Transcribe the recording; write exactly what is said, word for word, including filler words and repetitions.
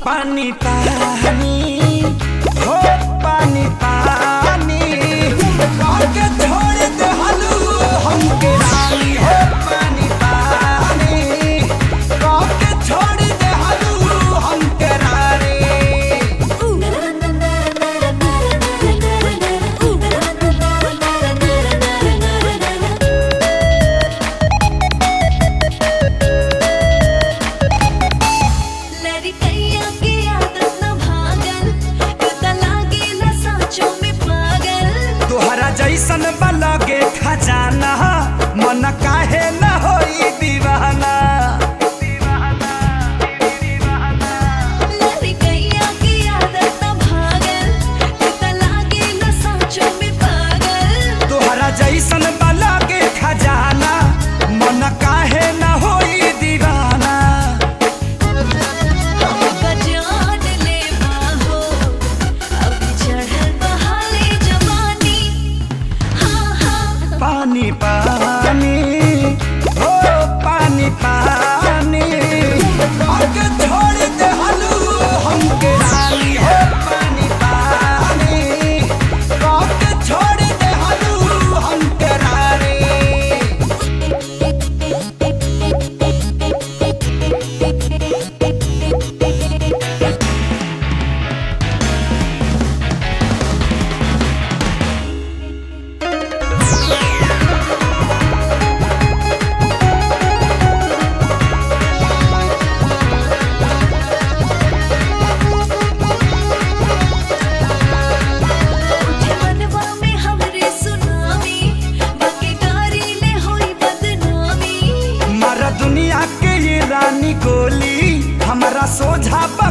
पानी पानी हो पानी पानी के छोड़ दे हलू हमके रानी हो पानी पानी के छोड़ दे हलू हमके रानी। जैसन बलगे खजाना मन काहे न होई दीवाना। तोहरा जैसन बलगे खजाना मन काहे न होई दीवाना। पानी पानी हो पानी पानी के छोड़ दे हलू हमके रानी हो पानी पानी के छोड़ दे हलू हमके रानी। दुनिया के ये रानी गोली हमारा सोझा